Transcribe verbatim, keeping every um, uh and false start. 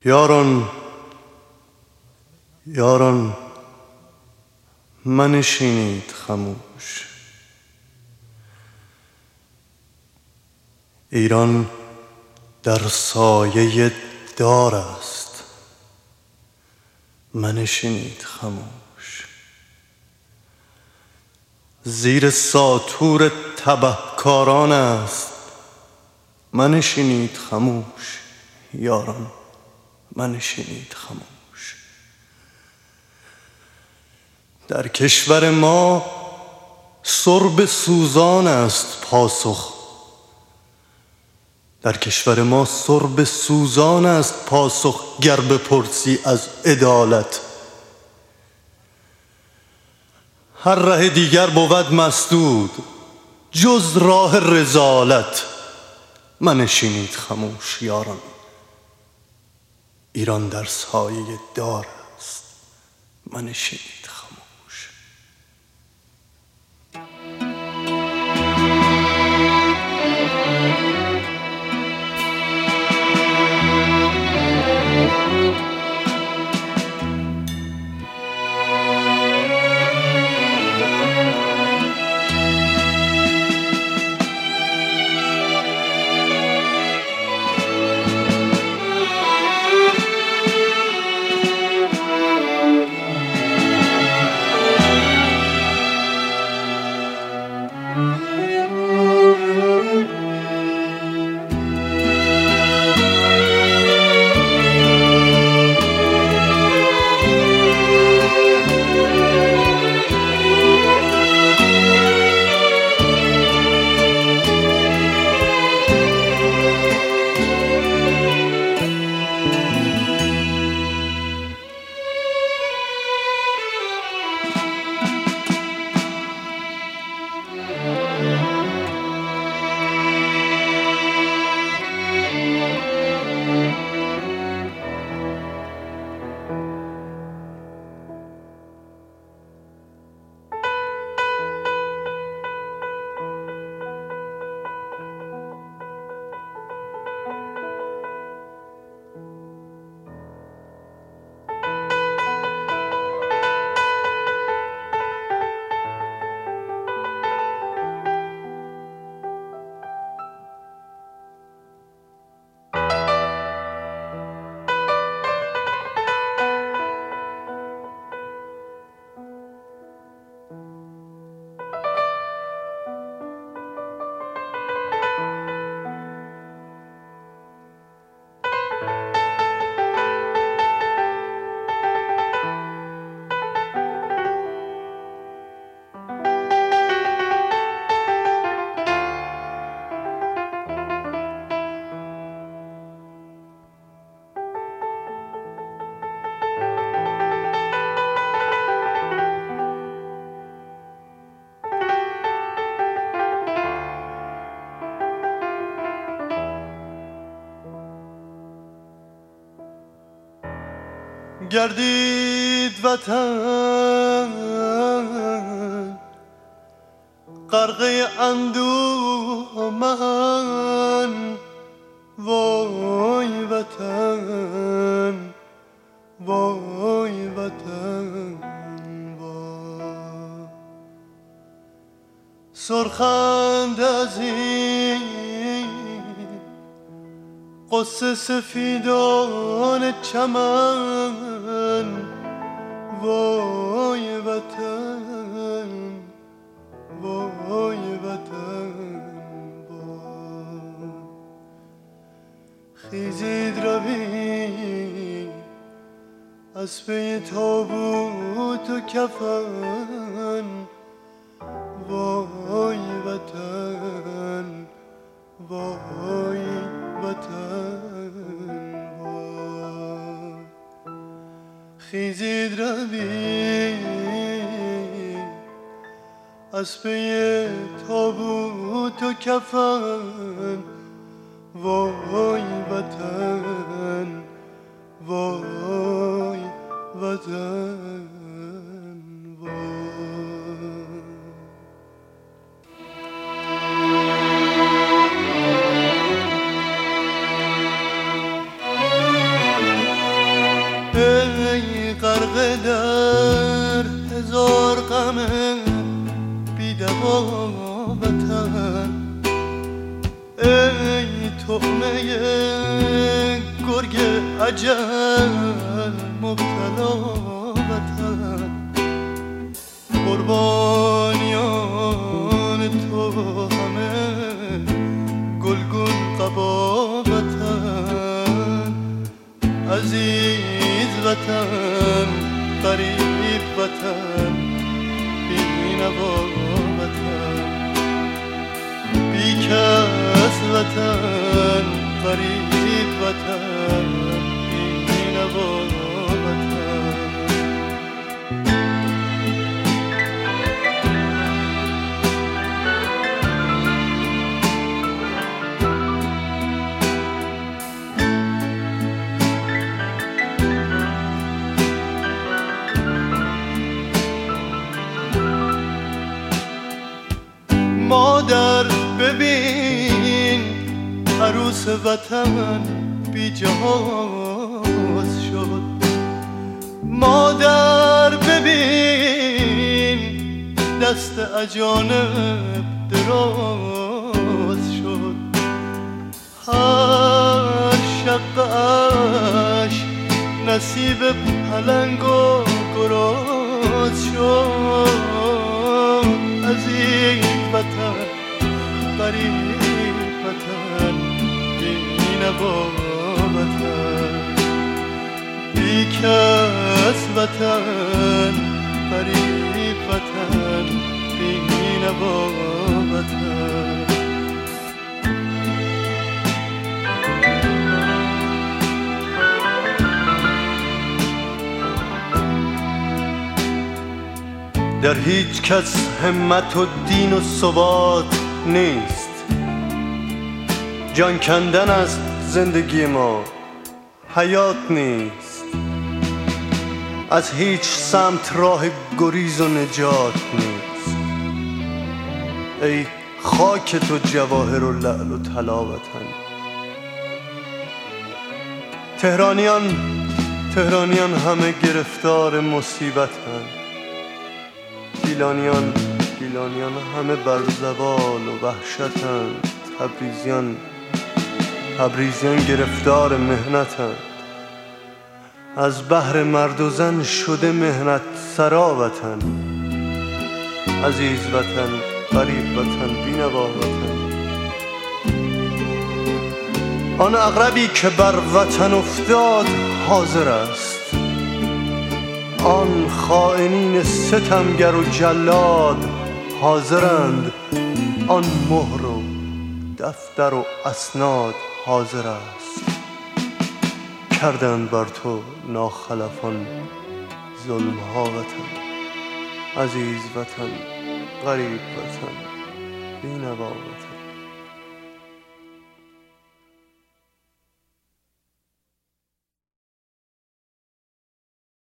یاران یاران منشینید خموش. ایران در سایه دار است، منشینید خموش. زیر ساطور تبهکاران است، منشینید خموش. یاران منشینید خموش. در کشور ما سرب سوزان است پاسخ. در کشور ما سرب سوزان است پاسخ گر بپرسی از عدالت. هر ره دیگر بود مسدود جز راه رذالت. منشینید خموش یاران. ایران در سایه دار است، منشینید خموش. گردید وطن غرقه اندوه من. وای وطن وای وطن وای. سرخند از این قصه سفیدان چمن. وای وطن وای وطن وای. خیزید روی از پی تابوت و کفن. وای وطن وای وطن وای. خیزید روی از پی تابوت و کفن. وای وطن وای وطن وای. غرقه در هزار غم بی‌دوا وطن، ای طعمه گرگ اجل مبتلا وطن. قربانیان تو همه گلگون قبا وطن، عزیز وطن غریب وطن بی‌نوا وطن، بی کس وطن غریب وطن بی‌نوا وطن. مادر ببین عروس وطن بی جهاز شد، مادر ببین دست اجانب دراز شد، هر شقه‌اش نصیب پلنگ و گراز شد، عزیز وطن غریب وطن بی‌نوا وطن، بی کس وطن غریب وطن بی‌نوا وطن. در هیچ کس همت و دین و ثبات نیست، جان کندن است زندگی ما حیات نیست، از هیچ سمت راه گریز و نجات نیست، ای خاک تو جواهر و لعل و طلا وطن. تهرانیان تهرانیان همه گرفتار مصیبتند، گیلانیان گیلانیان همه بر زوال و وحشتند، تبریزیان تبریزیان گرفتار مهنتند، از بحر مرد و زن شده مهنت سرا وطن، عزیز وطن غریب وطن بی‌نوا وطن. آن عقربی که بر وطن افتاد حاضر است، آن خائنین ستمگر و جلاد حاضرند، آن مهر و دفتر و اسناد حاضر است، کردند بر تو ناخلفان ظلم ها وطن، عزیز وطن غریب وطن بی‌نوا وطن.